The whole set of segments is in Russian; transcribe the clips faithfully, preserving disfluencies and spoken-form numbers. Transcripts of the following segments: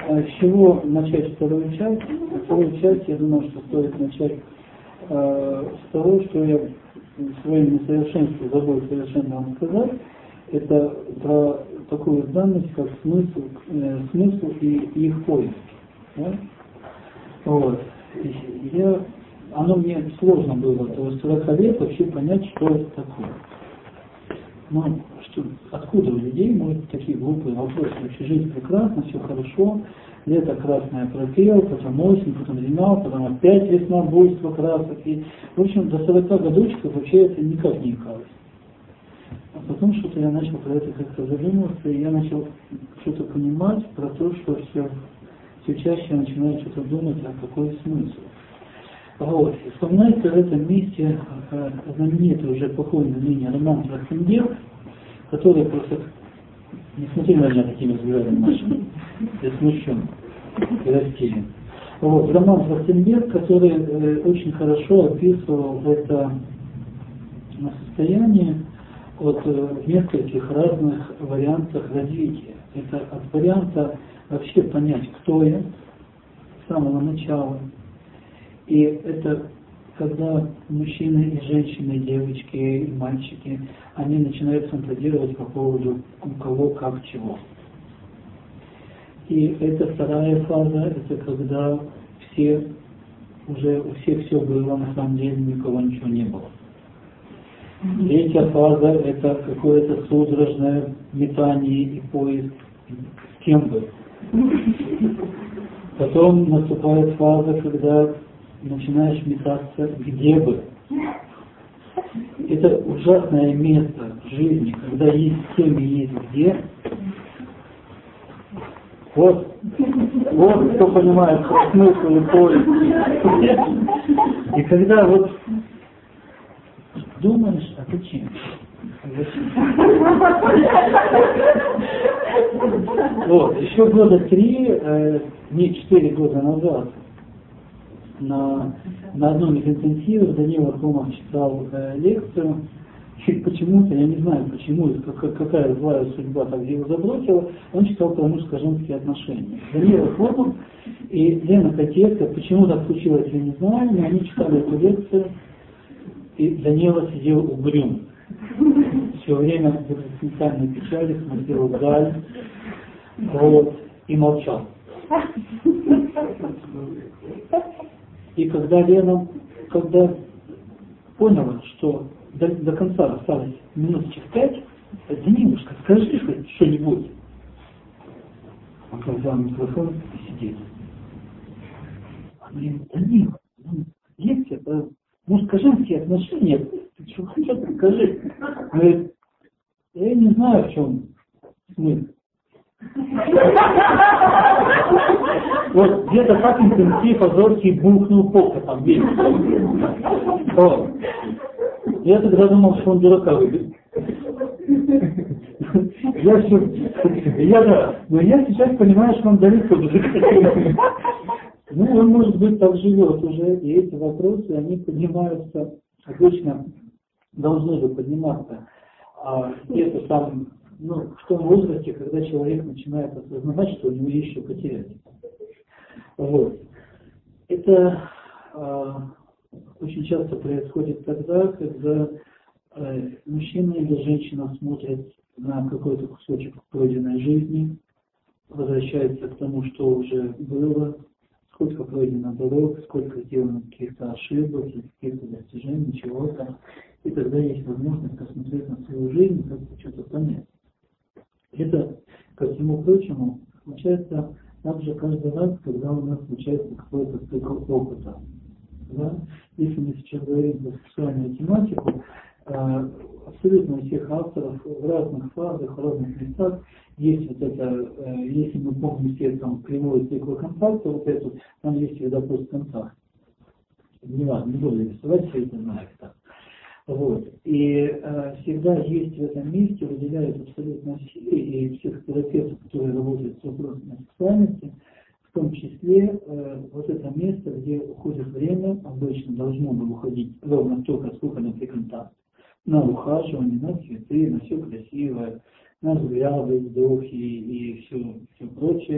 э, с чего начать вторую часть? Вторую часть, я думаю, что стоит начать э, с того, что я в своем несовершенстве забыл совершенно вам сказать. Это про такую данность, как смысл, э, смысл и их поиск. Да? Вот. И я, оно мне сложно было до сорока лет вообще понять, что это такое. Ну, что, откуда у людей могут быть такие глупые вопросы? Вообще жизнь прекрасна, все хорошо, лето красное пропел, потом осень, потом зима, потом опять весна, буйство красок. И, в общем, до сорока годочков вообще это никак не икалось. А потом что-то я начал про это как-то задумываться, и я начал что-то понимать про то, что все, все чаще я начинаю что-то думать, а какой смысл. Вот. И вспоминается в этом месте э, знаменитый уже покойный ныне Роман Трахтенберг, который просто, не смотри на меня такими взглядами нашими, я смущен и растерян. Вот. Роман Трахтенберг, который э, очень хорошо описывал это состояние от э, нескольких разных вариантах развития. Это от варианта вообще понять, кто я с самого начала. И это когда мужчины и женщины, и девочки, и мальчики, они начинают фантазировать по поводу у кого, как, чего. И это вторая фаза, это когда все, уже у всех все было, на самом деле ни у кого ничего не было. Третья фаза, это какое-то судорожное метание и поиск, с кем бы. Потом наступает фаза, когда начинаешь метаться, где бы. Это ужасное место в жизни, когда есть с кем и есть где. Вот, вот кто понимает смысл и поиск. И когда вот думаешь, а зачем? Зачем? Вот, еще года три, э, не четыре года назад, на, на одном из интенсивов Данила Хомов читал э, лекцию, и почему-то, я не знаю почему, как, какая злая судьба так его забросила, он читал про мужско-женские отношения. Данила Хомов и Лена Котелька, почему так случилось, я не знаю, но они читали эту лекцию, и Данила сидел угрюм. Все время в экзистенциальной печали смотрел вдаль, вот, и молчал. И когда Лена, когда поняла, что до, до конца осталось минуточек пять, Данилушка, скажи хоть что-нибудь. Он взял микрофон и сидит. Она говорит, Данила, лекция про мужско-женские отношения, ты что хотел, скажи. Он говорит, я не знаю, в чем смысл. Вот где-то так интенсив Азорский бухнул пока там весь. Вот. Я тогда думал, что он дурака выберет. Я все, я да, но я сейчас понимаю, что он далеко дурака. Ну, он, может быть, так живет уже, и эти вопросы, они поднимаются, обычно должны бы подниматься а где-то там, ну, в том возрасте, когда человек начинает осознавать, что у него есть что потерять. Вот. Это э, очень часто происходит тогда, когда э, мужчина или женщина смотрит на какой-то кусочек пройденной жизни, возвращается к тому, что уже было, сколько пройдено дорог, сколько сделано каких-то ошибок, каких-то достижений, чего-то. И тогда есть возможность посмотреть на свою жизнь и как-то что-то понять. Это, ко всему прочему, случается также каждый раз, когда у нас случается какой-то цикл опыта. Да? Если мы сейчас говорим про сексуальную тематику, э, абсолютно у всех авторов в разных фазах, в разных местах есть вот это, э, если мы помним все там кривой цикл контакта, вот эту, там есть всегда постконтакт. Не важно, не буду рисовать, все это знают так. Вот. И э, всегда есть в этом месте, выделяют абсолютно все, и психотерапевты, которые работают с вопросами сексуальности, в том числе э, вот это место, где уходит время, обычно должно бы уходить ровно столько, сколько на приконтакт, на ухаживание, на цветы, на все красивое, на взгляды, вздохи и все, все прочее.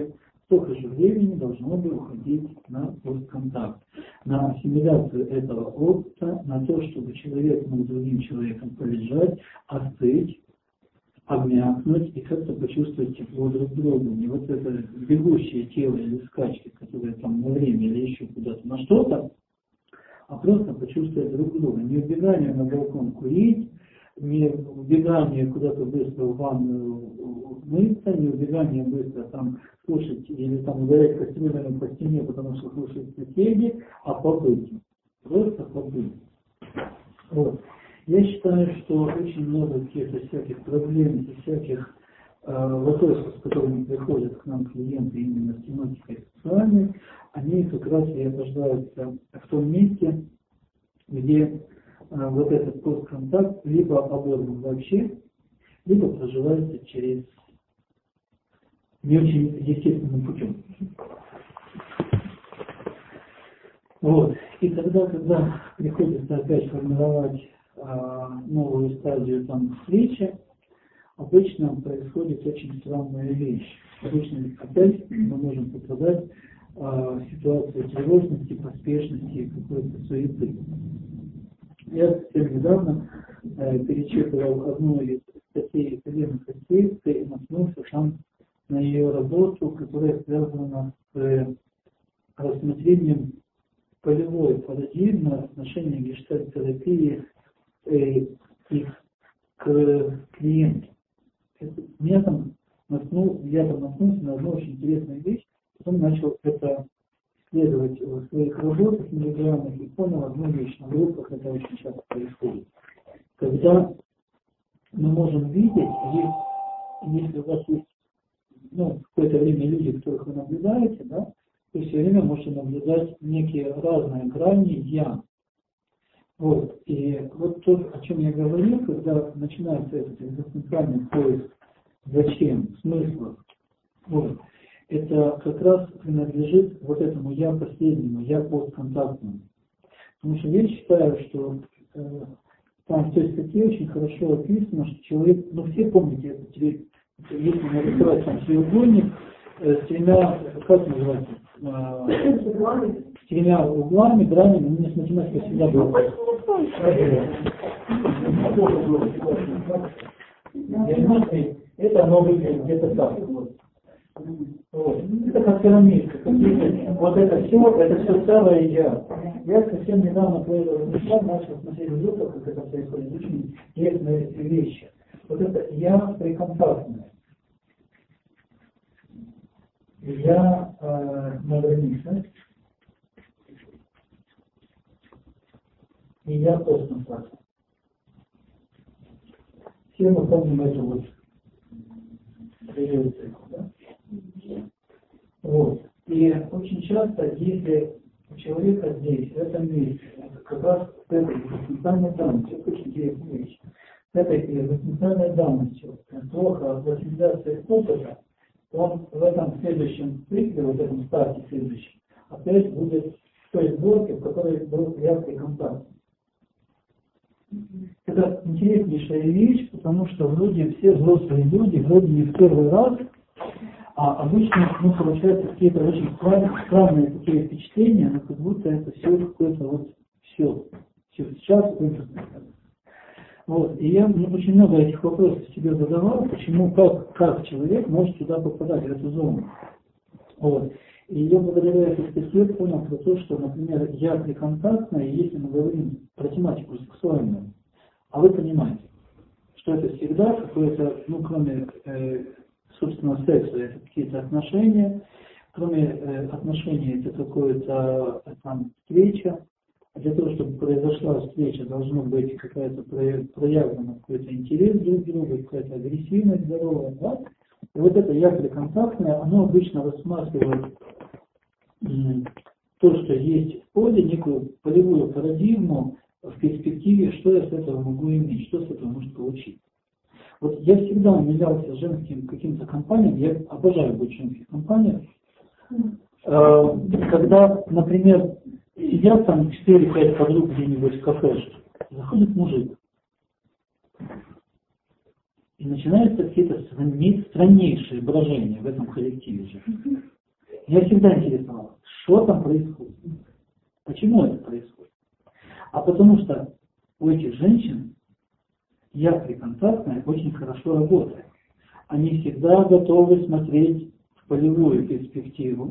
столько же времени должно бы уходить на постконтакт, на ассимиляцию этого опыта, на то, чтобы человек мог с другим человеком полежать, остыть, обмякнуть и как-то почувствовать тепло друг друга. Не вот это бегущее тело или скачки, которые там на время или еще куда-то на что-то, а просто почувствовать друг друга. Не убегание на балкон курить, не убегание куда-то быстро в ванную мыться, не убегание быстро там слушать или там ударять кастрюлями по стене, потому что слушают соседи, а побыть. Просто побыть. Вот. Я считаю, что очень много каких-то всяких проблем и всяких э, вопросов, с которыми приходят к нам клиенты именно с тематикой сексуальной, они как раз и рождаются в том месте, где э, вот этот постконтакт либо оборван вообще, либо проживается через не очень естественным путем. Вот. И тогда, когда приходится опять формировать новую стадию там встречи, обычно происходит очень странная вещь. Обычно опять мы можем попадать в ситуацию тревожности, поспешности, какой-то суеты. Я совсем недавно э, перечитывал одну из статей Елены Христеевской и наткнулся там на ее работу, которая связана с рассмотрением полевой парадигмы отношения гештальт-терапии и к клиенту. Меня там наткнул, я там наткнулся на одну очень интересную вещь, потом начал это исследовать в своих работах индивидуальных и понял одну вещь, на группах это очень часто происходит. Когда мы можем видеть, если у вас есть ну, какое-то время люди, которых вы наблюдаете, да, то все время можете наблюдать некие разные грани «я». Вот. И вот то, о чем я говорил, когда начинается этот экзистенциальный поиск зачем, смысла, вот, это как раз принадлежит вот этому «я» последнему, «я» постконтактному. Потому что я считаю, что э, там в той статье очень хорошо описано, что человек, ну все помните, это, если нарисовать там треугольник э, с тремя, как называется, э, с тремя углами, гранями, ну, с математикой всегда было. Это оно выглядит где-то так. Вот. Это как пирамидка. Вот это все, это все целое я. Я совсем недавно размышлял, начал смотреть в группах, как это происходит, очень интересные вещи. Вот это я приконтактное. Я э, на границе. И я постнатакт. Все мы помним эту вот цикл, да? Вот. И очень часто, если у человека здесь, в этом месте, как раз с этой экзистенциальной данностью, это очень интересная вещь, с этой экзистенциальной данностью плохо в ассимиляции опыта, он в этом следующем цикле, в этом старте следующем, опять будет в той сборке, в которой был яркий контакт. Это интереснейшая вещь, потому что вроде все взрослые люди, вроде не в первый раз, а обычно ну, получаются какие-то очень странные такие впечатления, но как будто это все какое-то вот все, все сейчас выпустится. Вот. И я ну, очень много этих вопросов себе задавал, почему, как, как человек может сюда попадать, в эту зону. Вот. И я благодаря этой статье понял про то, что, например, я приконтактная, если мы говорим про тематику сексуальную, а вы понимаете, что это всегда какое-то, ну, кроме, э, собственно, секса, это какие-то отношения, кроме э, отношений, это какое-то там встреча. Для того, чтобы произошла встреча, должно быть какая-то проявлена какой-то интерес друг к другу, какая-то агрессивность здоровая, да? И вот это я приконтактное, оно обычно рассматривает то, что есть в поле, некую полевую парадигму в перспективе, что я с этого могу иметь, что с этого может получить. Вот я всегда умилялся женским каким-то компаниям, я обожаю быть в женских компаниях, когда, например, сидят там четыре-пять подруг где-нибудь в кафешке, заходит мужик, и начинаются какие-то страннейшие брожения в этом коллективе же. Меня всегда интересовало, что там происходит, почему это происходит. А потому что у этих женщин яркая контактная очень хорошо работает. Они всегда готовы смотреть в полевую перспективу.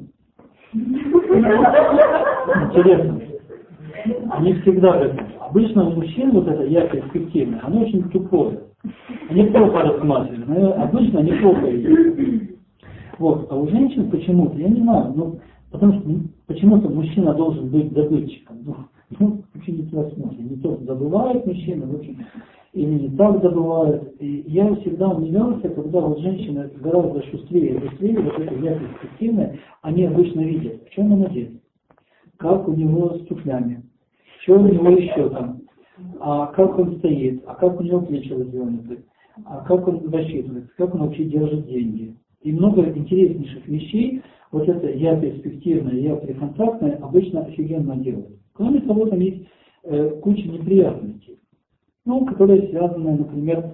Интересно. Они всегда готовы. Обычно у мужчин вот это я перспективное, оно очень тупое. Они плохо рассматривают. Но обычно они плохо видят. Вот. А у женщин почему-то, я не знаю, ну, потому что почему-то мужчина должен быть добытчиком. Ну, ну вообще не туда смотрит. Не то добывает мужчина, в общем, или не так добывает. И я всегда удивлялся, когда вот женщины гораздо шустрее и быстрее, вот это я перспективное, они обычно видят, в чем он одет, как у него с туфлями, что у него еще там, а как он стоит, а как у него плечи развернуты, а как он рассчитывает, как он вообще держит деньги. И много интереснейших вещей, вот это я перспективное, я приконтактное, обычно офигенно делают. Кроме того, там есть э, куча неприятностей, ну, которые связаны, например,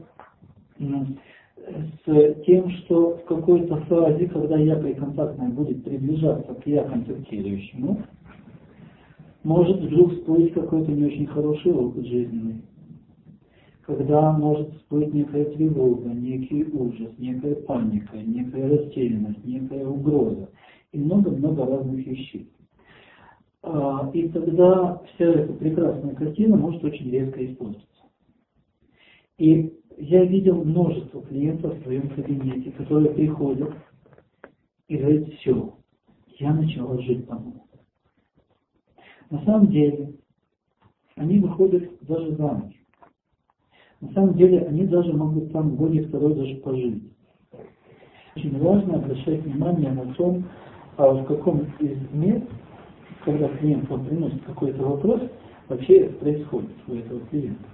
с тем, что в какой-то фазе, когда я приконтактное будет приближаться к я контактирующему, может вдруг всплыть какой-то не очень хороший опыт жизненный, когда может всплыть некая тревога, некий ужас, некая паника, некая растерянность, некая угроза и много-много разных вещей. И тогда вся эта прекрасная картина может очень резко испортиться. И я видел множество клиентов в своем кабинете, которые приходят и говорят: все, я начала жить по-новому. На самом деле, они выходят даже замуж. На самом деле, они даже могут там год и второй даже пожить. Очень важно обращать внимание на том, а в каком из мест, когда клиент вам приносит какой-то вопрос, вообще происходит у этого клиента.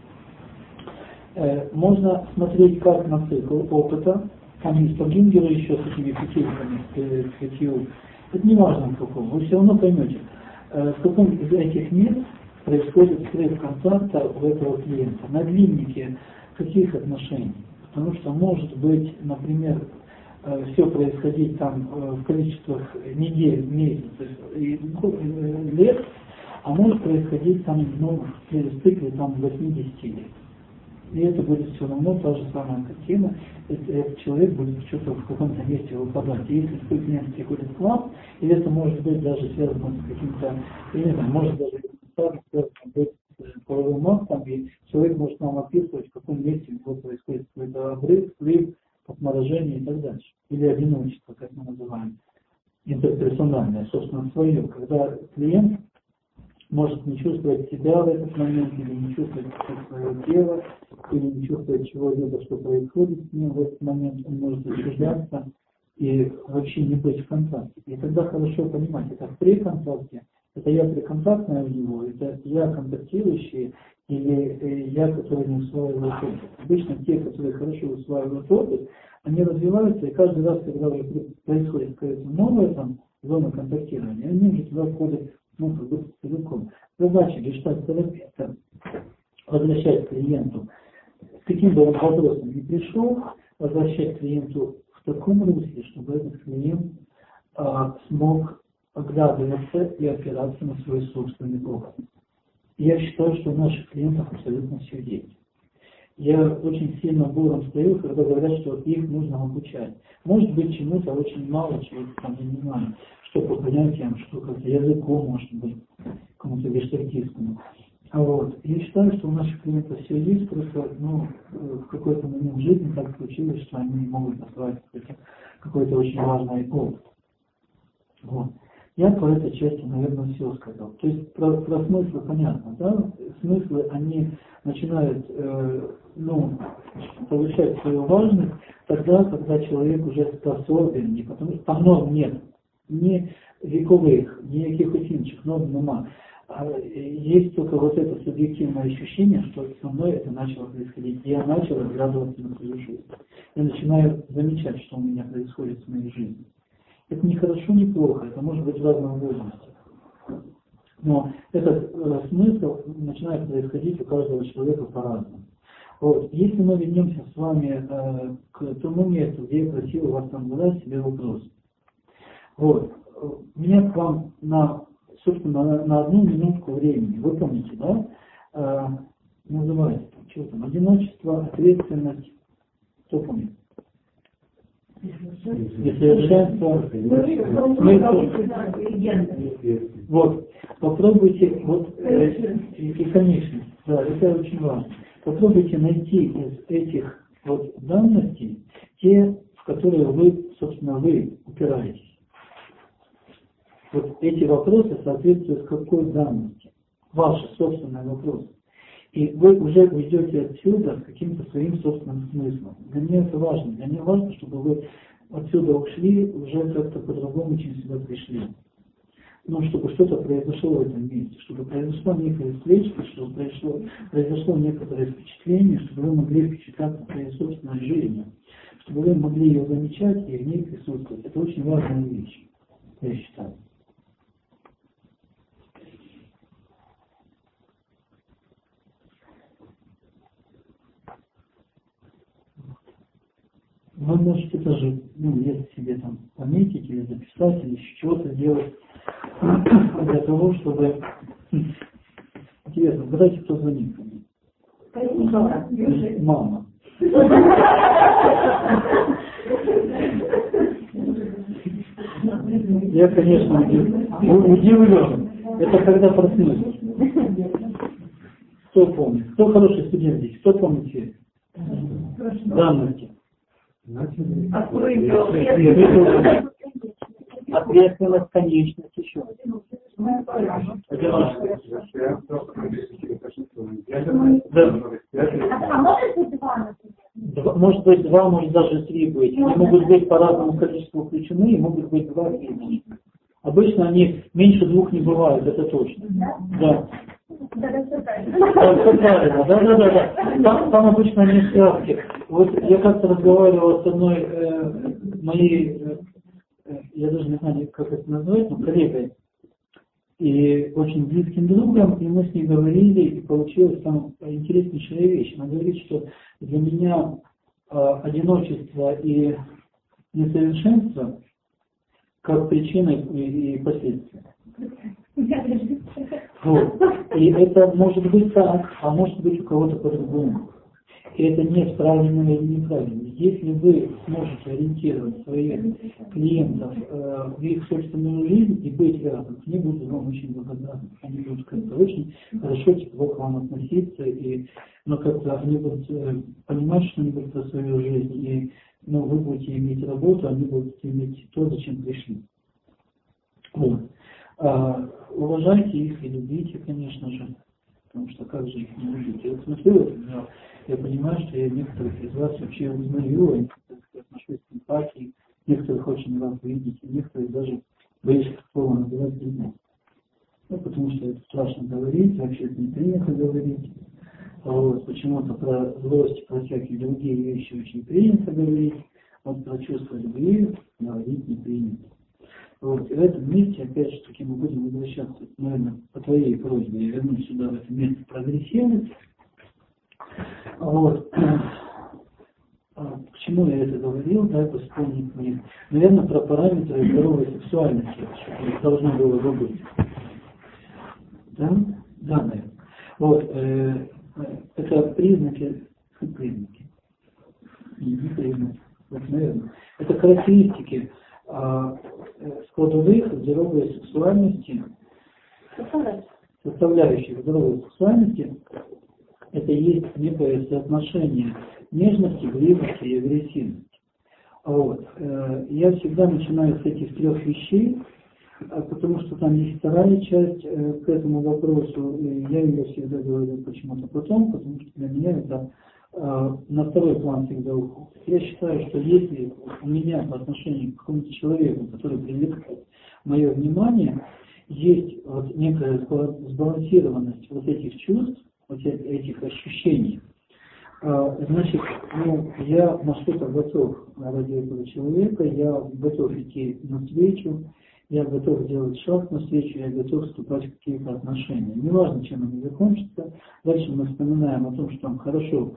Э, можно смотреть как на цикл опыта, там есть по Гингеру еще с этими петельками, с пятью. Это не важно в каком, вы все равно поймете, э, в каком из этих мест происходит срыв контакта у этого клиента, на длиннике каких отношений. Потому что может быть, например, все происходить там в количествах недель, месяцев и лет, а может происходить там, ну, в цикле там восьмидесяти лет. И это будет все равно та же самая картина, этот человек будет что-то в каком-то месте выпадать. И если такой клиент приходит к вам, или это может быть даже связано с каким-то, я не знаю, может даже связано быть с половым актом, и человек может нам описывать, в каком месте у него происходит какой-то обрыв, слив, отморожение и так дальше. Или одиночество, как мы называем, интерперсональное, собственно, свое. Когда клиент может не чувствовать себя в этот момент, или не чувствовать свое тело, или не чувствовать чего-либо, что происходит с ним в этот момент, он может отчуждаться и вообще не быть в контакте. И тогда хорошо понимать, это при контакте, это я приконтактная у него, это я контактирующий, или я, который не усваивает опыт. Обычно те, которые хорошо усваивают опыт, они развиваются, и каждый раз, когда уже происходит какая-то новая там зона контактирования, они уже туда входят, ну, как бы целиком. Задача гештальт-терапевта возвращать клиенту, с каким бы он вопросом ни пришел, возвращать клиенту в таком русле, чтобы этот клиент а, смог оглядываться и опираться на свой собственный опыт. Я считаю, что у наших клиентов абсолютно все есть. Я очень сильно бором стою, когда говорят, что их нужно обучать. Может быть, чему-то очень мало, чего-то там, я не знаю, что по понятиям, что как-то языку, может быть, кому-то гештальтистскому. А вот. Я считаю, что у наших клиентов все есть, просто ну, в какой-то момент жизни так случилось, что они не могут осваивать какой-то, какой-то очень важный опыт. Вот. Я по этой части, наверное, все сказал. То есть про, про смыслы понятно, да? Смыслы, они начинают э, ну, повышать свою важность тогда, когда человек уже способен, не потому что там норм нет, ни вековых, ни каких інших норм нема. А есть только вот это субъективное ощущение, что со мной это начало происходить. Я начал разглядываться на свою жизнь. Я начинаю замечать, что у меня происходит в моей жизни. Это не хорошо, не плохо, это может быть в разном возрасте. Но этот э, смысл начинает происходить у каждого человека по-разному. Вот. Если мы вернемся с вами э, к тому месту, где я просил вас там задать себе вопрос. Вот. У меня к вам на, собственно, на, на одну минутку времени. Вы помните, да? Э, называется, что там, одиночество, ответственность. Кто помнит? Несовершенство. Вот. Попробуйте, вот, э, и, и конечно, да, это очень важно. Попробуйте найти из этих вот данностей те, в которые вы, собственно, вы упираетесь. Вот эти вопросы соответствуют какой данности? Ваши собственные вопросы. И вы уже уйдете отсюда с каким-то своим собственным смыслом. Для меня это важно. Для меня важно, чтобы вы отсюда ушли, уже как-то по-другому, чем сюда пришли. Ну, чтобы что-то произошло в этом месте, чтобы произошла некая встреча, чтобы произошло, произошло некоторое впечатление, чтобы вы могли впечатляться своей собственной жизнью, чтобы вы могли ее замечать и в ней присутствовать. Это очень важная вещь, я считаю. Вы можете даже, ну, если себе там пометить или записать, или еще что-то делать для того, чтобы... Интересно, угадайте, кто звонит ко мне? Мама. Я, конечно, удивлен. Это когда проснулись. Кто помнит? Кто хороший студент здесь? Кто помнит все данности? Ответственность, конечность, еще. Да. Может быть два, может даже три быть. Они могут быть по разному количеству включены, и могут быть два и меньше. Обычно они меньше двух не бывают, это точно. Да. Да, все правильно, да, да, да, да. Там, там обычно они связки. Вот я как-то разговаривал с одной э, моей, э, я даже не знаю, как это назвать, но коллегой, и очень близким другом, и мы с ней говорили, и получилась там интереснейшая вещь. Она говорит, что для меня э, одиночество и несовершенство как причина и, и последствия. Вот. И это может быть так, а может быть у кого-то по-другому. И это не правильно или неправильно. Если вы сможете ориентировать своих клиентов э, в их собственную жизнь и быть рядом, они будут вам очень благодарны. Они будут как-то очень хорошо, тепло к вам относиться, и, но как-то они будут э, понимать что-нибудь про свою жизнь, и ну, вы будете иметь работу, они будут иметь то, зачем пришли. Вот. А, уважайте их и любите, конечно же, потому что как же их не любить. Я вот смотрю, я, я понимаю, что я некоторых из вас вообще узнаю, я отношусь к эмпатии, некоторых очень рад видеть, и некоторых даже боюсь слово называть людьми. Ну, потому что это страшно говорить, вообще это не принято говорить. Вот, почему-то про злость, про всякие другие вещи очень принято говорить, вот про чувство любви говорить не принято. Вот, и в этом месте, опять же таки, мы будем возвращаться, наверное, по твоей просьбе, я вернусь сюда, в это место прогрессивности. Вот. К чему я это говорил, да, вспомнить мне. Наверное, про параметры здоровой сексуальности, что должно было бы быть. Да? Да, наверное. Вот, э, это признаки, признаки, не, не признаки, вот, наверное, это характеристики а, складовых здоровой сексуальности, составляющих здоровой сексуальности, это есть некое соотношение нежности, близости и агрессивности. Вот. Я всегда начинаю с этих трех вещей, потому что там есть вторая часть к этому вопросу, и я ее всегда говорю почему-то потом, потому что для меня это на второй план всегда уходит. Я считаю, что если у меня по отношению к какому-то человеку, который привлекает мое внимание, есть вот некая сбалансированность вот этих чувств, вот этих ощущений, значит, ну, я на что-то готов ради этого человека, я готов идти навстречу, я готов делать шаг навстречу, я готов вступать в какие-то отношения. Неважно, чем они закончатся. Дальше мы вспоминаем о том, что там хорошо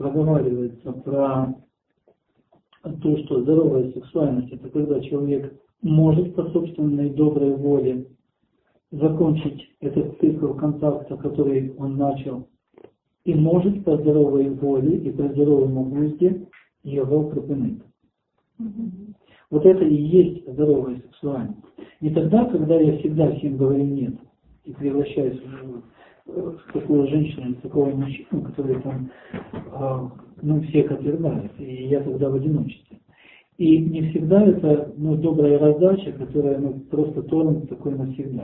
проговаривается про то, что здоровая сексуальность — это когда человек может по собственной доброй воле закончить этот цикл контакта, который он начал, и может по здоровой воле и по здоровому вкусе его припинить. Mm-hmm. Вот это и есть здоровая сексуальность. Не тогда, когда я всегда всем говорю «нет» и превращаюсь в, в такую женщину, в такого мужчину, который там, э, ну, всех отвергает, и я тогда в одиночестве. И не всегда это, ну, добрая раздача, которая, ну, просто торрент такой навсегда.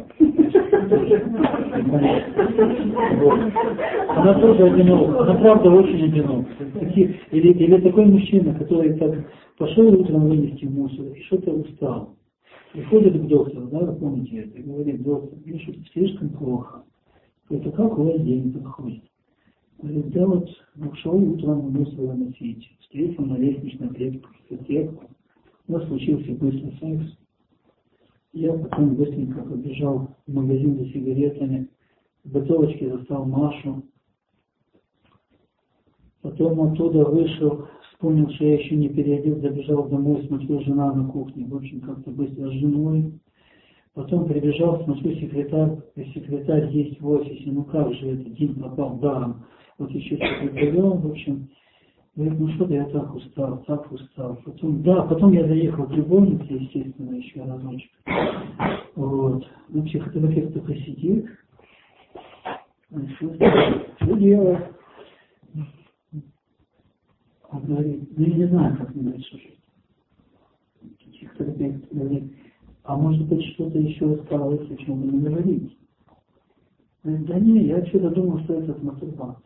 Вот. Она тоже одинока, она правда очень одинока. Или, или такой мужчина, который так пошел утром вынести мусор и что-то устал. Приходит к доктору, да, вы помните это, и говорит: доктор, мне что-то слишком плохо. Это как у вас день проходит? Говорит: да вот, ушел утром мусор выносить, встретил на лестничной клетке соседку, у нас случился быстрый секс. Я потом быстренько побежал в магазин за сигаретами, в бутылочке застал Машу. Потом оттуда вышел, вспомнил, что я еще не переодел, забежал домой, смотрю, жена на кухне, в общем, как-то быстро с женой. Потом прибежал, смотрю, секретарь, секретарь есть в офисе, ну как же это, день пропал даром. Вот еще что-то довел, в общем. Говорит: ну что-то я так устал, так устал. Потом, да, потом я заехал в любовницу, естественно, еще разочек. Вот. Ну, психотерапевт такой сидит. Что, что делать? Он говорит: ну я не знаю, как мне дальше жить. Психотерапевт говорит: а может быть что-то еще осталось, о чем вы не говорите? Говорит: да не, я что-то думал, что это мастурбация.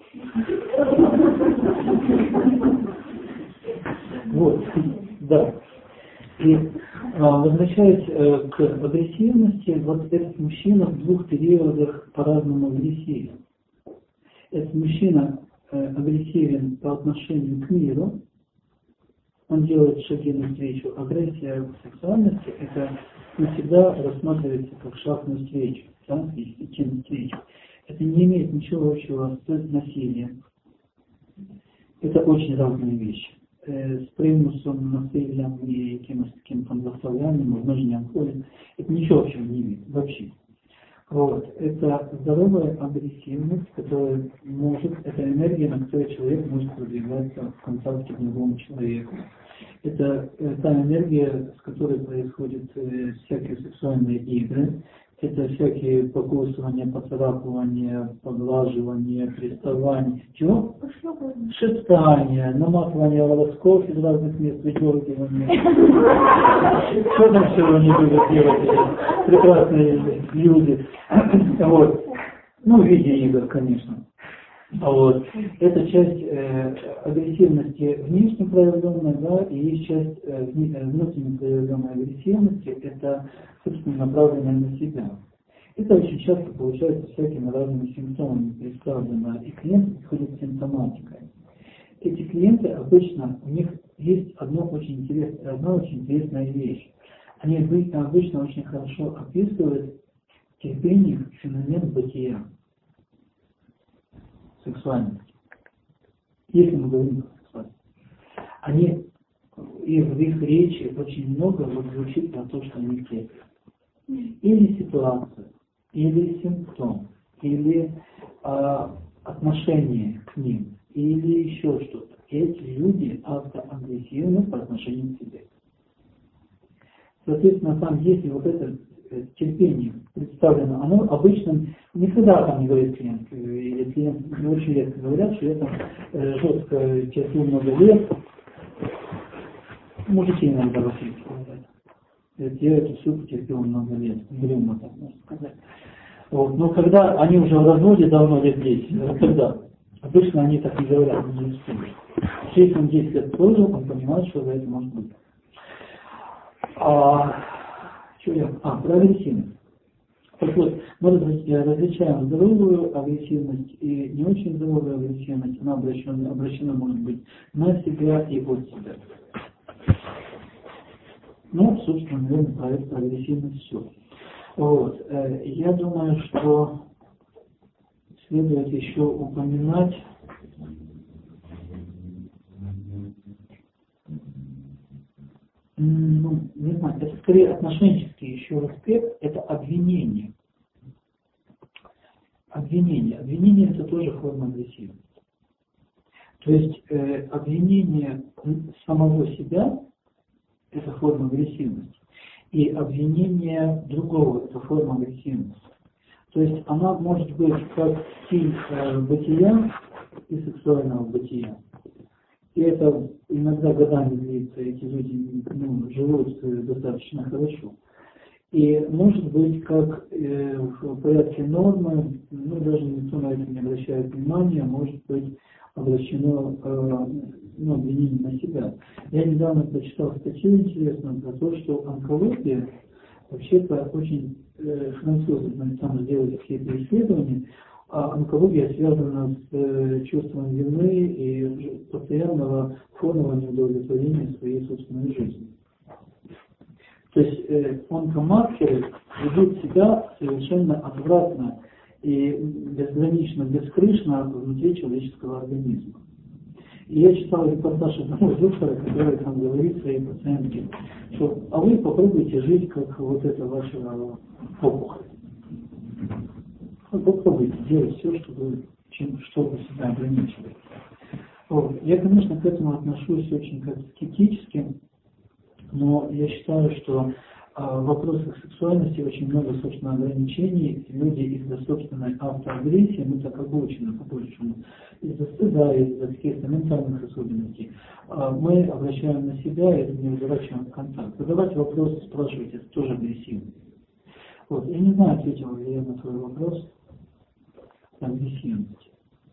Вот, да. И а, возвращаясь э, к агрессивности, вот этот мужчина в двух периодах по-разному агрессивен. Этот мужчина э, агрессивен по отношению к миру, он делает шаги навстречу. Агрессия в сексуальности — это не всегда рассматривается как шаг навстречу, да, идти навстречу. Это не имеет ничего общего с насилием. Это очень разные вещи. Э, с примусом, насилием и каким-то заставлянием, умножением воли, это ничего общего не имеет вообще. Вот. Это здоровая агрессивность, которая может, это энергия, на которой человек может продвигаться в контакте к другому человеку. Это та энергия, с которой происходят э, всякие сексуальные игры. Это всякие покусывания, поцарапывания, поглаживания, приставания, чего? Шептания, наматывание волосков из разных мест, выдергивание. Что там всего не любят делать эти прекрасные люди? Вот. Ну, в виде игр, конечно. Вот. Это часть э, агрессивности внешне проявленной, да, и есть часть э, внутренне проявленной агрессивности, это, собственно, направленная на себя. Это очень часто получается всякими разными симптомами представлено, и клиент приходит с симптоматикой. Эти клиенты обычно, у них есть одно очень интересное, одна очень интересная вещь. Они обычно очень хорошо описывают терпение феномен бытия. Сексуальности. Если мы говорим о сексуальности, они, и в их речи очень много вот звучит про то, что они терпят. Или ситуацию, или симптом, или э, отношение к ним, или еще что-то. Эти люди автоагрессивны по отношению к себе. Соответственно, там, если вот это терпение представлено, оно обычно не всегда там не говорит клиент, или клиент очень редко говорят, что я там э, жестко терплю много лет, мужики иногда в Африке говорят, я эту всю потерпел много лет, грюмо так можно сказать. Вот. Но когда они уже в разводе давно лет десять, вот тогда, обычно они так не говорят, не используют. Если он десять лет прожил, он понимает, что за это может быть. А, что я? А, про агрессивность. Так вот, мы различаем здоровую агрессивность и не очень здоровую агрессивность. Она обращена, обращена может быть на себя и от себя. Ну, собственно, наверное, про эту агрессивность все. Вот. Я думаю, что следует еще упоминать ну, не знаю, это скорее отношенческий еще аспект, это обвинение. Обвинение. Обвинение это тоже форма агрессивности. То есть э, обвинение самого себя это форма агрессивности. И обвинение другого это форма агрессивности. То есть она может быть как стиль э, бытия и сексуального бытия. И это иногда годами длится, эти люди ну, живут достаточно хорошо. И может быть как э, в порядке нормы, ну даже никто на это не обращает внимания, может быть обращено э, ну, обвинение на себя. Я недавно прочитал статью интересную про то, что онкология вообще-то очень э, французы там сделали какие-то исследования, а онкология связана с э, чувством вины и постоянного фонового неудовлетворения своей собственной жизни. То есть э, онкомаркеры ведут себя совершенно отвратно и безгранично, бескрышно внутри человеческого организма. И я читал репортаж одного доктора, который там говорит своей пациентке, что а вы попробуйте жить, как вот это ваша опухоль. Ну, попробуйте делать все, чтобы, чем, чтобы себя ограничивать. Вот. Я, конечно, к этому отношусь очень как скептически, но я считаю, что а, в вопросах сексуальности очень много, собственно, ограничений. Люди из-за собственной автоагрессии, мы так обучены, по-большему, из-за стыда, из-за каких-то ментальных особенностей, а, мы обращаем на себя и не разворачиваем контакт. Задавать вопросы, спрашивать, это тоже агрессивно. Вот. Я не знаю, ответила ли я на твой вопрос. Агрессивность.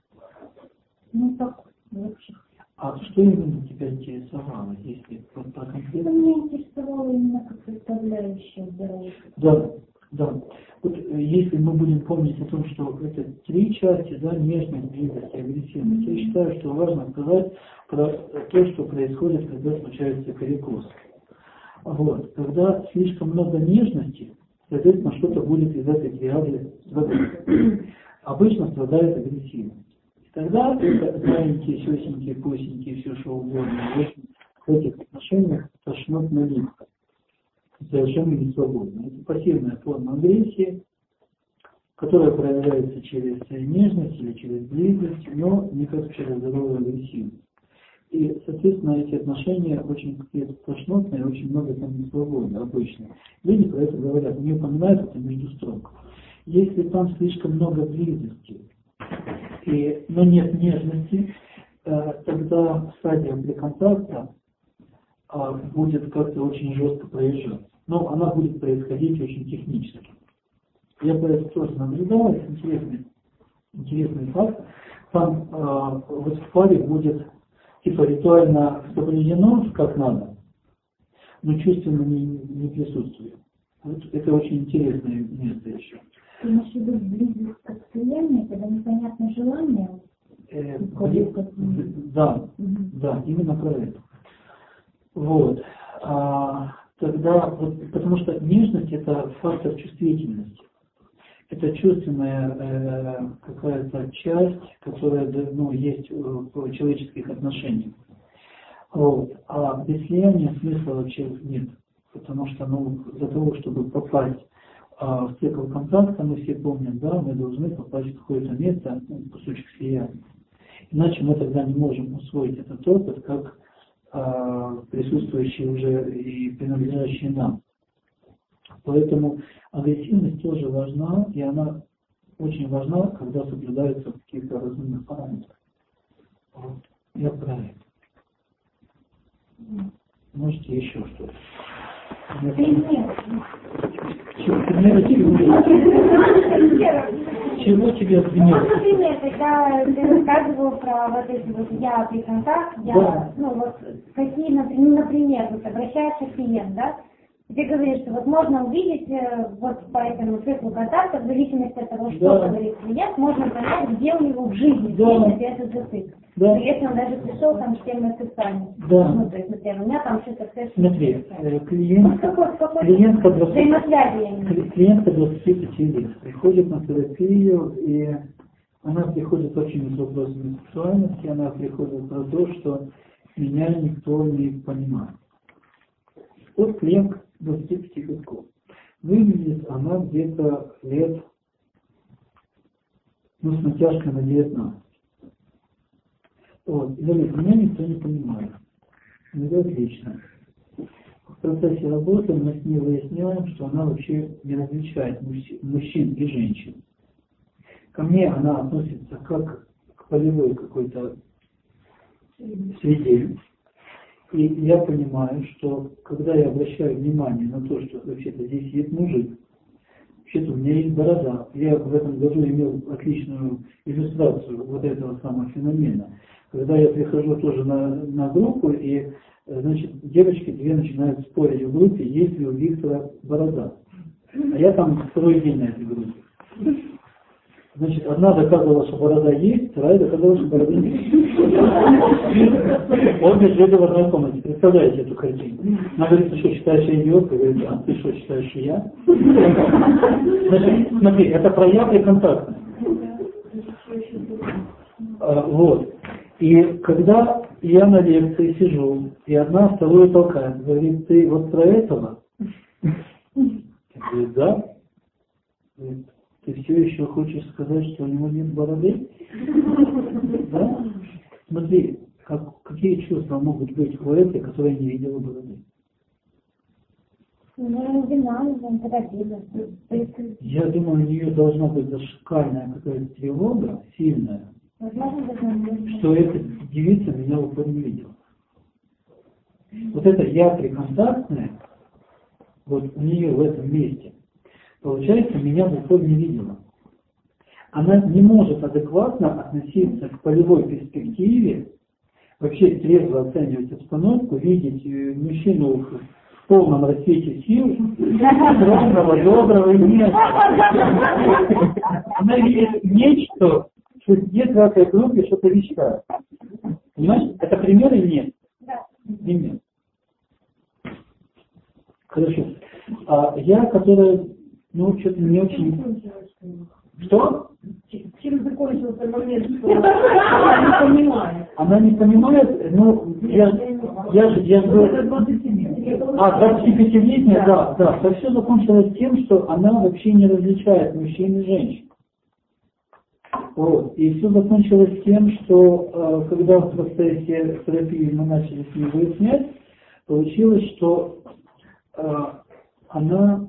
Ну так, вообще. А что именно тебя интересовало, если вот по конкретно? Меня интересовало именно как составляющая здоровья. Да, да. Вот если мы будем помнить о том, что это три части, да, нежность, близость и агрессивность, я считаю, что важно сказать про то, что происходит, когда случается перекос. Вот. Когда слишком много нежности, соответственно, что-то будет из этой триады страдать. Обычно страдает агрессивность. Тогда это маленькие, сюсенькие, пусенькие, все что угодно. В этих отношениях тошнотная липка. Совершенно не свободно. Это пассивная форма агрессии, которая проявляется через нежность или через близость, но не как через здоровую агрессивность. И, соответственно, эти отношения очень какие-то тошнотные, очень много там не свободны обычно. Люди про это говорят, не упоминают это между строк. Если там слишком много близости, и, но нет нежности, э, тогда стадия для контакта э, будет как-то очень жестко проезжать. Но она будет происходить очень технически. Я по этому тоже наблюдал, это интересный, интересный факт. Там э, вот в паре будет типа ритуально соблюдено, как надо, но чувственно не, не присутствует. Вот это очень интересное место еще. Ты имеешь в виду близость к постоянной, когда непонятно желание? Э, бли... Да, угу. Да, именно про это. Вот. А, тогда, вот, потому что нежность это фактор чувствительности. Это чувственная э, какая-то часть, которая ну, есть в человеческих отношениях. Вот. А без слияния смысла вообще нет. Потому что ну, для того, чтобы попасть а, в цикл контакта, мы все помним, да, мы должны попасть в какое-то место, ну, кусочек слияния. Иначе мы тогда не можем усвоить этот опыт, как а, присутствующий уже и принадлежащий нам. Поэтому агрессивность тоже важна, и она очень важна, когда соблюдаются какие-то разумных параметры. Вот. Я про это. Можете еще что-то? Примеры чего? Чего тебе примеры? Например, когда ты рассказывал про вот эти вот я при контакте, я, да. Ну вот какие, например, вот обращается клиент, да? Ты говоришь, что вот можно увидеть вот по этому циклу контакта, в зависимости от того, что да. Говорит клиент, можно понять, где у него в жизни да. Этот затык. Да. Если он даже пришел там с темой сексуальности. Да. Ну, то есть, например, у меня там что-то секс. Смотри, клиент, какой, какой клиентка, взаимосвязи. Клиентка двадцати пяти лет приходит на терапию, и она приходит очень с вопросами сексуальности, она приходит про то, что меня никто не понимает. Вот клиентка двадцати пяти годков. Выглядит она где-то лет, ну, с натяжкой на девятнадцать. Вот. И говорит, меня никто не понимает. Ну, это отлично. В процессе работы мы с ней выясняем, что она вообще не различает мужчин и женщин. Ко мне она относится как к полевой какой-то среде. И я понимаю, что когда я обращаю внимание на то, что вообще-то здесь есть мужик, вообще-то у меня есть борода. Я в этом году имел отличную иллюстрацию вот этого самого феномена. Когда я прихожу тоже на, на группу, и, значит, девочки две начинают спорить в группе, есть ли у Виктора борода. А я там второй день на этой группе. Значит, одна доказывала, что борода есть, вторая доказывала, что борода нет. Обе жили в одной комнате. Представляете эту картину? Она говорит, ты что, считаешь, я идиотка? Говорит, а ты что, считаешь, что я? Значит, смотри, это прояв и контактность. А, вот. И когда я на лекции сижу, и одна вторую толкает, говорит, ты вот про этого? Я говорю, да. Говорит, ты все еще хочешь сказать, что у него нет бороды? Да? Смотри, как, какие чувства могут быть у этой, которая не видела бороды? Я думаю, у нее должна быть шикарная какая-то тревога, сильная, что эта девица меня в упор не видела. Вот это я приконтактная, вот у нее в этом месте, получается, меня в упор не видела. Она не может адекватно относиться к полевой перспективе, вообще трезво оценивать обстановку, видеть мужчину в полном расцвете сил, ровного, доброго и нежного. Она видит нечто, что где-то в этой группе что-то вещает. Понимаешь, это пример или нет? Да. Пример. Хорошо. А я, которая, ну, что-то не очень... Что? Чем закончился момент, что она не понимает? Она не понимает, ну, я, я же, я же... А, двадцатипятилетняя, да, да, да. Все закончилось тем, что она вообще не различает мужчин и женщин. Вот. И все закончилось тем, что когда в процессе терапии мы начали с ней выяснять, получилось, что она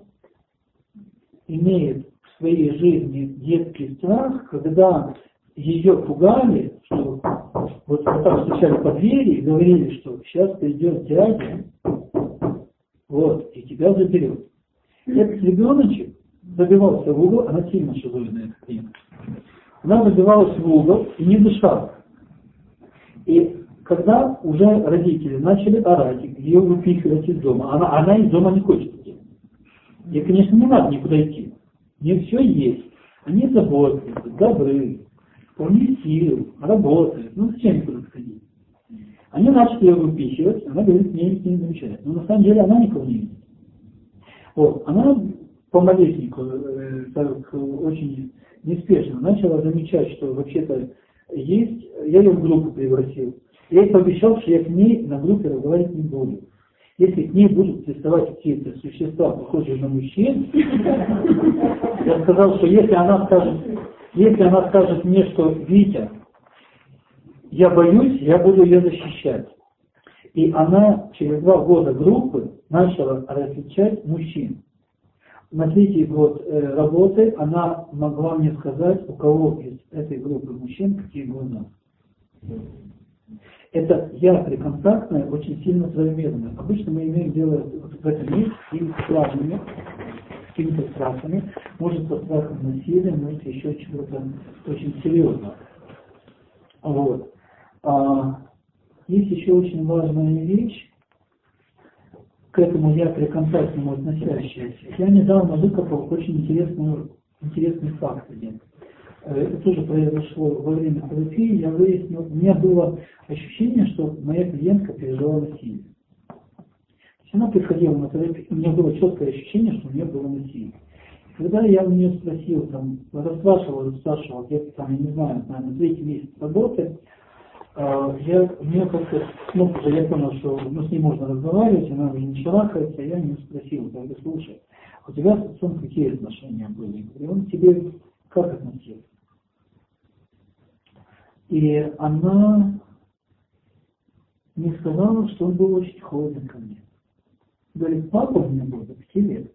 имеет в своей жизни детский страх, когда ее пугали, что вот так стучали по двери и говорили, что сейчас придет дядя, вот, и тебя заберет. Этот ребеночек забивался в угол, она сильно шизоидная клиентка. Она забивалась в угол и не дышала. И когда уже родители начали орать, ее выпихивать из дома, она, она из дома не хочет идти. Ей, конечно, не надо никуда идти. У нее все есть. Они заботятся, добры, вполне сил, работают. Ну зачем никуда сходить? Они начали ее выпихивать, она говорит, мне никто не замечает. Но на самом деле она никого не видит. Вот. Она помаленьку, э, так, очень неспешно начала замечать, что вообще-то есть, я ее в группу пригласил. Я ей пообещал, что я к ней на группе разговаривать не буду. Если к ней будут приставать какие-то существа, похожие на мужчин, я сказал, что если она скажет, если она скажет мне, что Витя, я боюсь, я буду ее защищать. И она через два года группы начала различать мужчин. На третий год э, работы она могла мне сказать, у кого из этой группы мужчин какие глаза. Это я приконтактная, очень сильно травмированная. Обычно мы имеем дело вот в этом месте с какими-то травмами, с какими-то страхами, может со страхом насилия, может еще чего-то очень серьезного. Вот. А, есть еще очень важная вещь, к этому я приконтактному относящаяся. Я недавно выкопал очень интересный, интересный факт один. Это тоже произошло во время терапии. Я выяснил, у меня было ощущение, что моя клиентка пережила насилие. То есть она приходила на терапию, у меня было четкое ощущение, что у нее было насилие. И когда я у нее спросил, там, расспрашивал, расспрашивал, где-то там, я не знаю, наверное, третий месяц работы, А, я, мне как-то, ну, уже я понял, что ну, с ней можно разговаривать, она уже не шарахается, я не спросил, я говорю, слушай, у тебя с отцом какие отношения были? И он к тебе как относился? И она мне сказала, что он был очень холоден ко мне. Говорит, папа у меня был до пяти лет.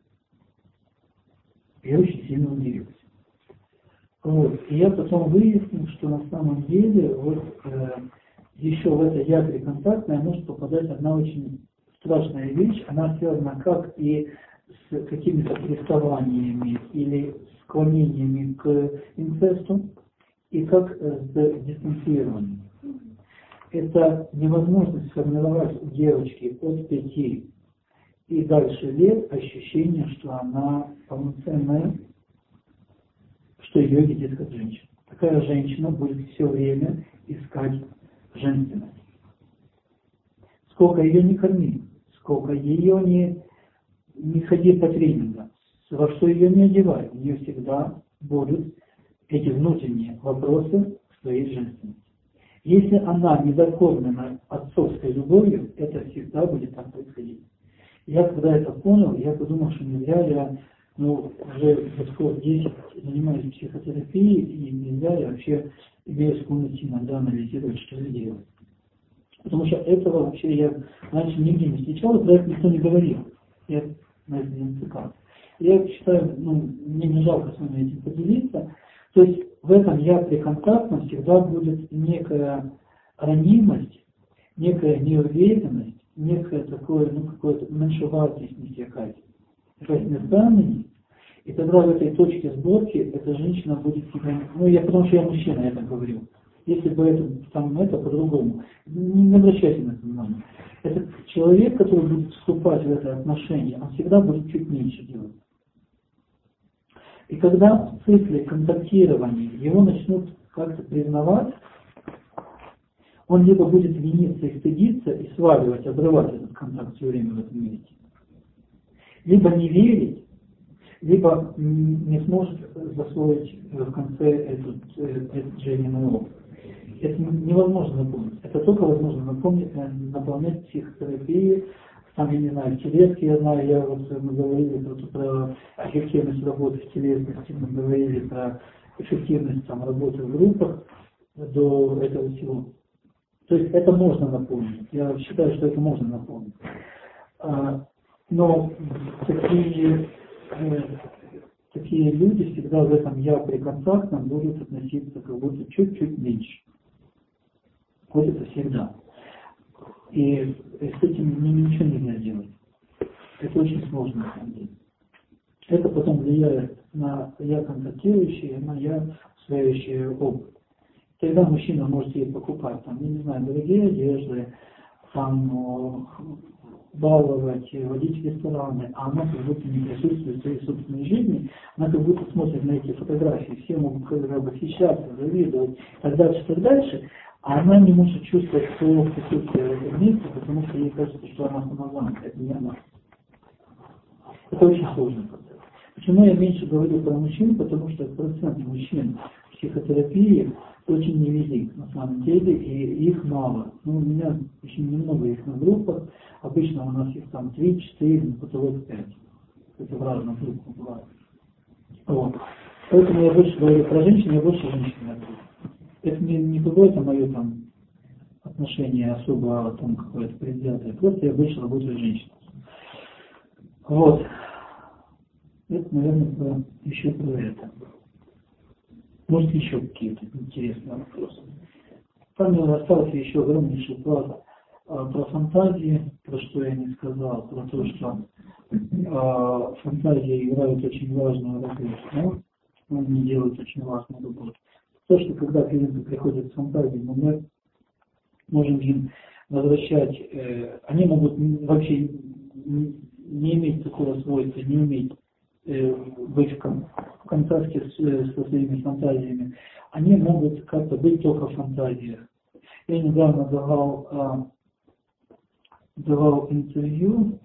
Я очень сильно удивился. Вот. И я потом выяснил, что на самом деле вот э, еще в это ядре контактное может попадать одна очень страшная вещь. Она связана как и с какими-то приставаниями или склонениями к инцесту, и как с дистанцированием. Это невозможность сформировать у девочки от пяти и дальше лет ощущение, что она полноценная, что ее видит как женщина. Такая женщина будет все время искать женственность. Сколько ее не корми, сколько ее не, не ходи по тренингам, во что ее не одевай, у нее всегда будут эти внутренние вопросы своей женственности. Если она не докормлена отцовской любовью, это всегда будет так происходить. Я когда это понял, я подумал, что нельзя, я ну, уже скоро десять занимаюсь психотерапией, и нельзя, я вообще имею склонность иногда анализировать, что я делаю. Потому что этого вообще я раньше нигде не встречал, и про это никто не говорил. Я на это не цикал. Я считаю, ну, мне не жалко с вами этим поделиться. То есть в этом ядре контактном всегда будет некая ранимость, некая неуверенность, некая такое, ну, какое-то меньшеватость несякать. Какая-то незданность. И тогда в этой точке сборки эта женщина будет себя... Ну, я потому что я мужчина, я так говорю. Если бы это, там, это по-другому. Не, не обращайте на это внимания. Это человек, который будет вступать в это отношение, он всегда будет чуть меньше делать. И когда в цикле контактирования его начнут как-то признавать, он либо будет виниться и стыдиться, и сваливать, обрывать этот контакт все время в этом месте. Либо не верить, либо не сможет засвоить в конце этот, этот жизненный опыт. Это невозможно напомнить. Это только возможно напомнить, наполнять психотерапией. Там, я не знаю, в телеске, я знаю, я вот, мы говорили про, про эффективность работы в телесности, мы говорили про эффективность там, работы в группах до этого всего. То есть это можно напомнить. Я считаю, что это можно напомнить. А, но такие, э, такие люди всегда в этом ядре контактном будут относиться как будто чуть-чуть меньше. Вот это всегда. И с этим ничего нельзя делать. Это очень сложно на самом деле. Это потом влияет на я контактирующий, на я усваивающий опыт. Тогда мужчина может ей покупать, там, я не знаю, дорогие одежды, там, баловать, водить в рестораны, а она как будто не присутствует в своей собственной жизни, она как будто смотрит на эти фотографии, все могут как бы восхищаться, завидовать, и так дальше, и так дальше, а она не может чувствовать своего присутствия в этом месте, потому что ей кажется, что она самозванка, это не она. Это очень сложно. Почему я меньше говорю про мужчин? Потому что процент мужчин в психотерапии очень невелик на самом деле, и их мало. Ну, у меня очень немного их на группах, обычно у нас их там три-четыре, на потолок пять. Это в разных группах бывает. Вот. Поэтому я больше говорю про женщин, я больше женщин говорю. Это не, не какое-то мое там отношение особо там какое-то предвзятое, просто я больше работаю с женщинами. Вот. Это, наверное, про, еще про это. Может, еще какие-то интересные вопросы. Там у меня остался еще огромнейший пласт а, про фантазии, про что я не сказал, про то, что а, фантазии играют очень важную работу, но они делают очень важную работу. То, что когда клиенты приходят с фантазией, мы можем им возвращать, э, они могут вообще не, не иметь такого свойства, не уметь быть в контакте с, со своими фантазиями, они могут как-то быть только в фантазиях. Я недавно давал, а, давал интервью,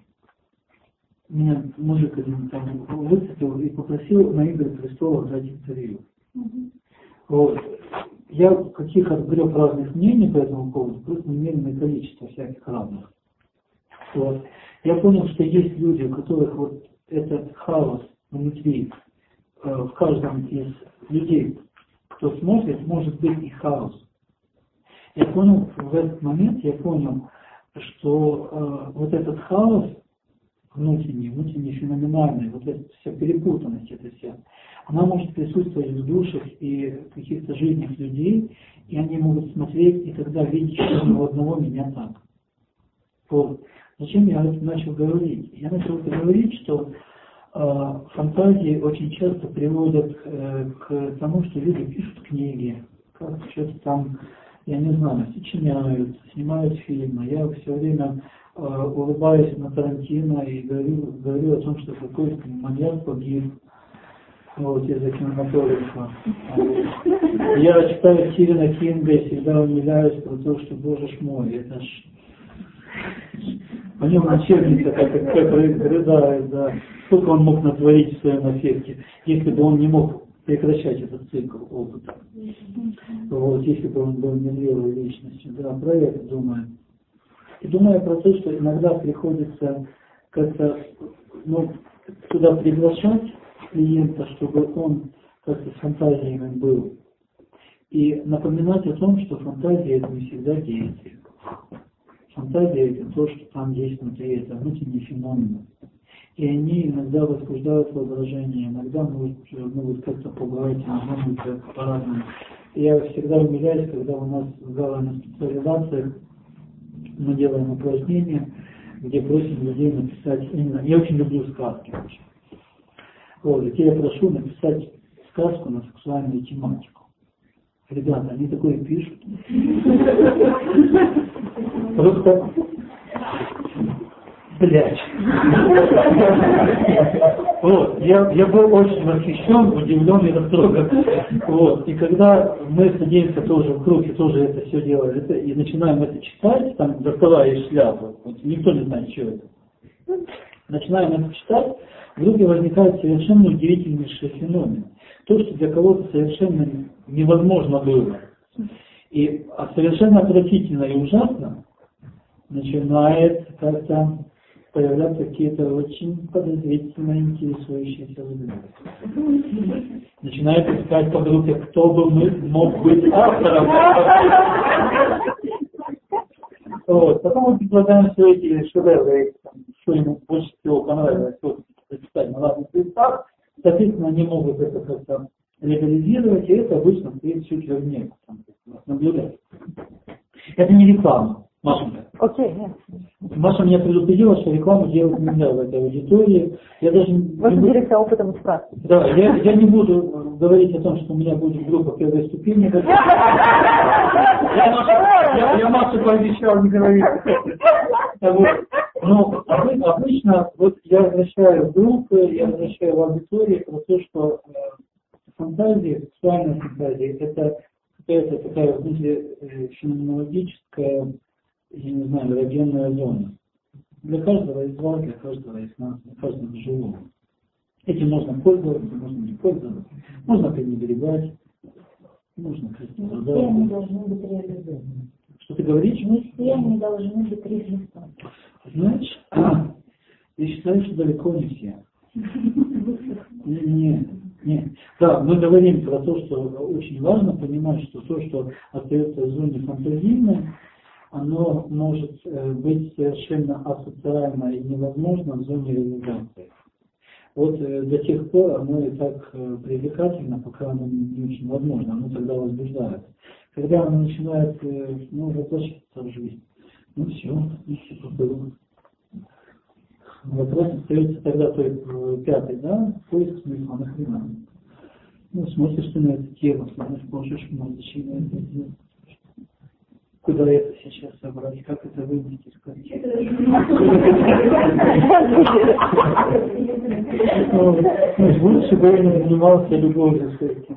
меня мужик один там выцепил и попросил на «Игры престолов» дать интервью. Mm-hmm. Вот. я каких отгреб разных мнений по этому поводу, просто немеренное количество всяких разных. Вот. Я понял, что есть люди, у которых вот этот хаос внутри, э, в каждом из людей, кто смотрит, может быть и хаос. Я понял, в этот момент я понял, что э, вот этот хаос внутренний, внутренний феноменальный, вот эта вся перепутанность, эта вся, она может присутствовать в душах и в каких-то жизнях людей, и они могут смотреть и тогда видеть, что у одного меня так. Вот. Зачем я это начал говорить? Я начал говорить, что э, фантазии очень часто приводят э, к тому, что люди пишут книги, как что-то там, я не знаю, сочиняют, снимают фильмы. Я все время э, улыбаюсь на Тарантино и говорю, говорю о том, что какой-то маньяк погиб вот, из-за кинематографа. Я читаю Стивена Кинга и всегда умиляюсь про то, что, боже ж мой, это ж... По нему начальница как, как рыдает, да. Сколько он мог натворить в своем эффекте, если бы он не мог прекращать этот цикл опыта. Вот, если бы он был незрелой личностью. Да, про это думаю. И думаю про то, что иногда приходится как-то, ну, туда приглашать клиента, чтобы он как-то с фантазиями был. И напоминать о том, что фантазия — это не всегда действие. Фантазия — это то, что там есть внутри, это внутренние феномены. И они иногда возбуждают воображение, иногда могут, могут как-то пугать, иногда могут как-то по-разному. И я всегда умиляюсь, когда у нас в галле специализациях мы делаем упражнения, где просим людей написать именно... Я очень люблю сказки вообще. Вот, и я прошу написать сказку на сексуальную тематику. Ребята, они такое пишут. Просто, блядь. Вот, я, я был очень восхищен, удивлен и растроган. Вот, и когда мы садимся тоже в круг и тоже это все делаем, это, и начинаем это читать, там, доставая из шляпы, вот, никто не знает, что это. Начинаем это читать, вдруг возникает совершенно удивительнейший феномен. То, что для кого-то совершенно невозможно было. И а совершенно отвратительно и ужасно начинает как-то появляться какие-то очень подозрительно интересующиеся взгляды. Начинает искать по группе, кто бы мог быть автором. Вот. Потом мы предлагаем все эти шедевры, что ему больше всего понравилось, вот, прочитать на разных листах. Соответственно, они могут это как-то легализировать, и это обычно стоит чуть ли в небо, наблюдать. Это не реклама, Машенька. Окей, okay, нет. Маша меня предупредила, что рекламу делать нельзя в этой аудитории. Я даже Вы не буду... делитесь опытом из практики. Да, я, я не буду говорить о том, что у меня будет группа первой ступени. Я Маше пообещал не говорить. Но обычно вот я возвращаю в группы, я возвращаю в аудитории про то, что фантазия, сексуальная фантазия, это какая-то такая феноменологическая, я не знаю, эрогенная зона. Для каждого из вас, для каждого из нас, для каждого живого. Этим можно пользоваться, можно не пользоваться, можно пренебрегать, можно как-то не все они должны быть реализованы. Что ты говоришь? Не все они должны быть реализованы. Знаешь, я считаю, что далеко не все. Нет, нет. Да, мы говорим про то, что очень важно понимать, что то, что остается в зоне фантазийной, оно может быть совершенно асоциально и невозможно в зоне реализации. Вот до тех пор оно и так привлекательно, пока оно не очень возможно, оно тогда возбуждает. Когда оно начинает, ну, воплощаться в жизнь, ну все, все было. Вопрос остается тогда только пятый, да, поиск смысла, нахрена. Ну, смотришь ты на эту тему, смотришь, можешь, может, зачем это сделать. Куда это сейчас собрать, как это вынести, сказать. Лучше бы я не занимался любовью с этим.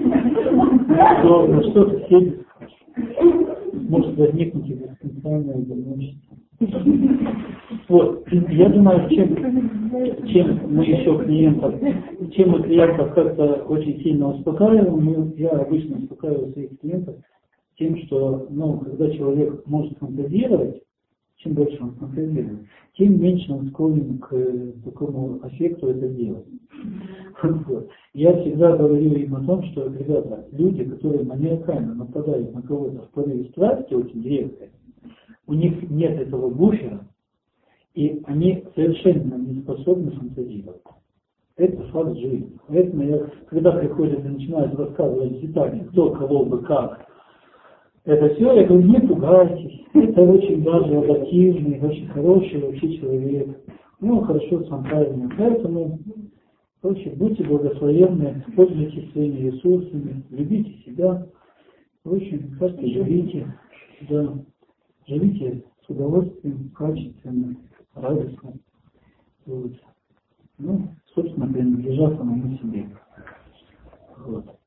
Что-то все может возникнуть экзистенциальное одиночество. Вот, я думаю, чем чем мы еще клиентов, чем мы клиентов как-то очень сильно успокаиваем, мы, я обычно успокаиваю своих клиентов тем, что, ну, когда человек может фантазировать, чем больше он фантазирует, тем меньше он склонен к такому аффекту это делать. Вот. Я всегда говорю им о том, что, ребята, люди, которые маниакально нападают на кого-то в порыве страсти, очень редко, у них нет этого буфера, и они совершенно не способны фантазировать. Это факт жизни. Поэтому я, когда приходят и начинают рассказывать детали, кто кого бы как, это все, я говорю, не пугайтесь, это очень даже адаптивный, очень хороший вообще человек, ну, хорошо с фантазией. Поэтому, вообще, будьте благословенны, пользуйтесь своими ресурсами, любите себя, очень как-то живите, да, живите с удовольствием, качественно, радостно. Вот. Ну, собственно, принадлежа самому себе. Вот.